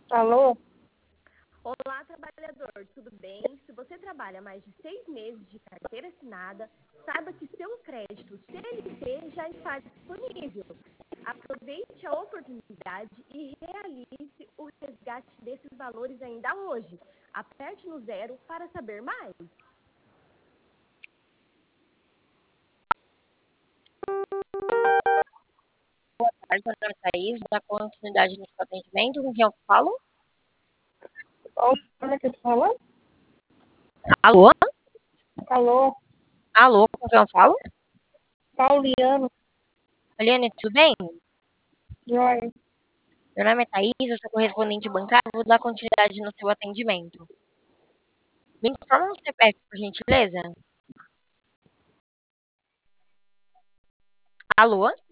Alô? Olá, trabalhador, tudo bem? Se você trabalha mais de 6 meses de carteira assinada, saiba que seu crédito CLT já está disponível. Aproveite a oportunidade e realize o resgate desses valores ainda hoje. Aperte no zero para saber mais. Tarde, meu nome é Thaís, da continuidade no seu atendimento, com quem eu falo? Onde é que tu falou? Alô? Alô? Alô, com quem eu falo? Pauliano? Eliane, tudo bem? Joia. Meu nome é Thaís, eu sou correspondente bancário, vou dar continuidade no seu atendimento. Me informa um CPF, por gentileza? Alô?